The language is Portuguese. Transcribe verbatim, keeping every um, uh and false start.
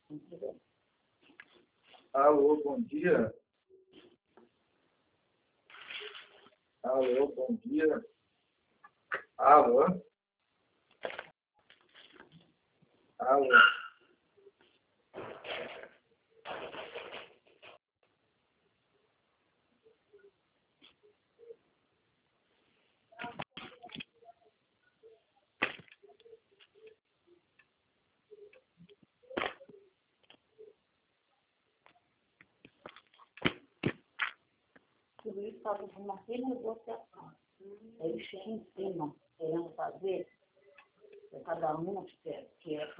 Alô, bom dia. Alô, bom dia. Alô. Alô. Tudo isso faz uma renegociação. Eles ficam em cima, querendo fazer, cada um quer, quer